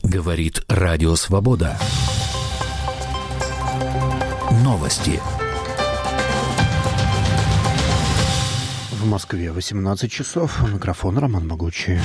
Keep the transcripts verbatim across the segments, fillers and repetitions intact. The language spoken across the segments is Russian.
Говорит Радио Свобода. Новости. В Москве восемнадцать часов. Микрофон Роман Могучий.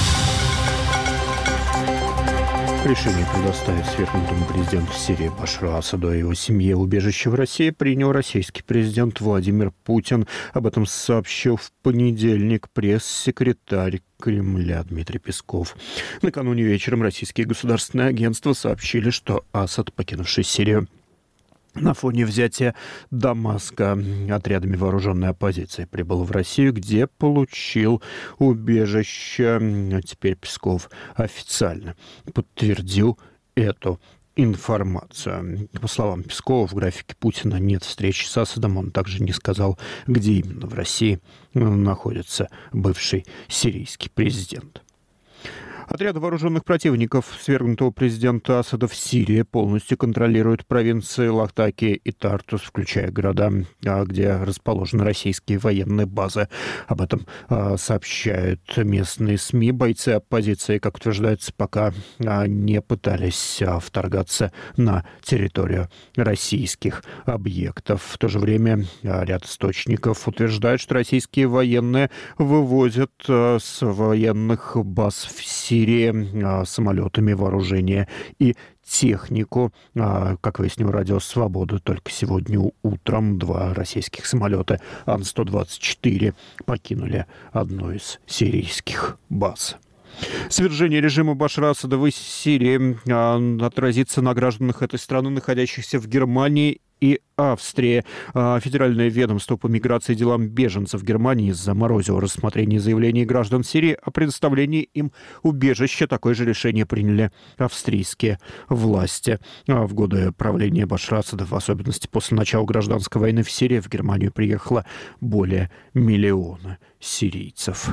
Решение предоставить свергнутому президенту Сирии Башару Асаду и его семье убежище в России принял российский президент Владимир Путин. Об этом сообщил в понедельник пресс-секретарь Кремля Дмитрий Песков. Накануне вечером российские государственные агентства сообщили, что Асад, покинувший Сирию на фоне взятия Дамаска отрядами вооруженной оппозиции, прибыл в Россию, где получил убежище. Теперь Песков официально подтвердил эту информацию. По словам Пескова, в графике Путина нет встречи с Асадом. Он также не сказал, где именно в России находится бывший сирийский президент. Отряды вооруженных противников свергнутого президента Асада в Сирии полностью контролируют провинции Латакия и Тартус, включая города, где расположены российские военные базы. Об этом сообщают местные СМИ. Бойцы оппозиции, как утверждается, пока не пытались вторгаться на территорию российских объектов. В то же время ряд источников утверждает, что российские военные вывозят с военных баз в Сирии самолетами вооружение и технику. Как выяснил Радио Свобода, только сегодня утром два российских самолета Ан сто двадцать четыре покинули одну из сирийских баз. Свержение режима Башара Асада в Сирии отразится на гражданах этой страны, находящихся в Германии и Австрии. Федеральное ведомство по миграции и делам беженцев Германии заморозило рассмотрение заявлений граждан Сирии о предоставлении им убежища. Такое же решение приняли австрийские власти. В годы правления Башара Асада, в особенности после начала гражданской войны в Сирии, в Германию приехало более миллиона сирийцев.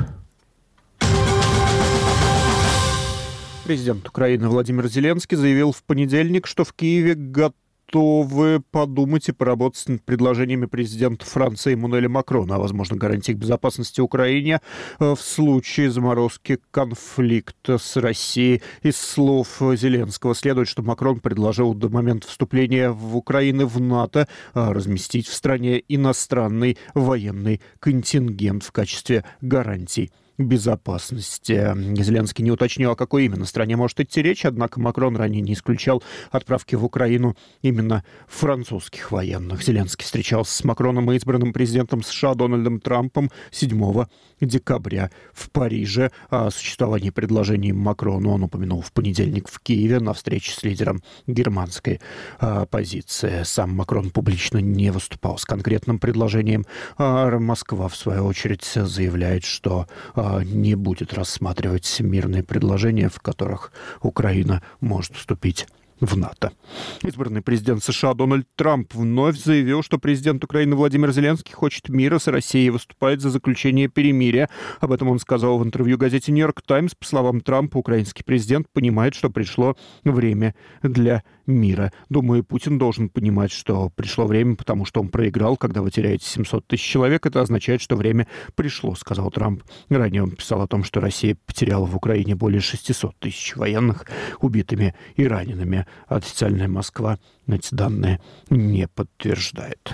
Президент Украины Владимир Зеленский заявил в понедельник, что в Киеве готовы подумать и поработать над предложениями президента Франции Эммануэля Макрона о возможных гарантиях безопасности Украине в случае заморозки конфликта с Россией. Из слов Зеленского следует, что Макрон предложил до момента вступления в Украины в НАТО разместить в стране иностранный военный контингент в качестве гарантий безопасности. Зеленский не уточнил, о какой именно стране может идти речь, однако Макрон ранее не исключал отправки в Украину именно французских военных. Зеленский встречался с Макроном и избранным президентом США Дональдом Трампом седьмого декабря в Париже. О существовании предложений Макрону он упомянул в понедельник в Киеве на встрече с лидером германской оппозиции. Сам Макрон публично не выступал с конкретным предложением. А Москва, в свою очередь, заявляет, что не будет рассматривать мирные предложения, в которых Украина может вступить в НАТО. Избранный президент США Дональд Трамп вновь заявил, что президент Украины Владимир Зеленский хочет мира с Россией и выступает за заключение перемирия. Об этом он сказал в интервью газете «Нью-Йорк Таймс». По словам Трампа, украинский президент понимает, что пришло время для мира. Думаю, Путин должен понимать, что пришло время, потому что он проиграл. Когда вы теряете семьсот тысяч человек, это означает, что время пришло, сказал Трамп. Ранее он писал о том, что Россия потеряла в Украине более шестьсот тысяч военных убитыми и ранеными. Официальная Москва эти данные не подтверждает.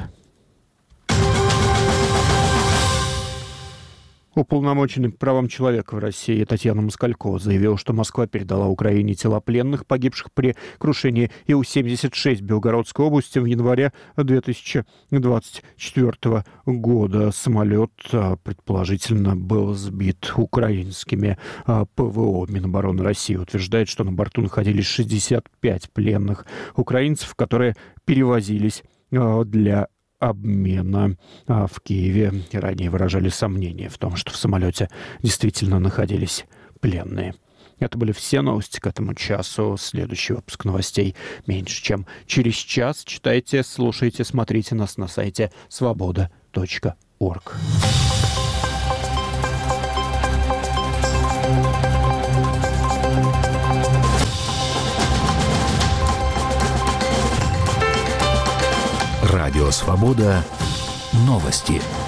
Уполномоченный по правам человека в России Татьяна Москалькова заявила, что Москва передала Украине тела пленных, погибших при крушении Ил семьдесят шесть в Белгородской области в январе две тысячи двадцать четвёртого года. Самолет, предположительно, был сбит украинскими ПВО. Минобороны России утверждает, что на борту находились шестьдесят пять пленных украинцев, которые перевозились для обмена. А в Киеве ранее выражали сомнения в том, что в самолете действительно находились пленные. Это были все новости к этому часу. Следующий выпуск новостей меньше чем через час. Читайте, слушайте, смотрите нас на сайте свобода точка орг. Радио Свобода. Новости.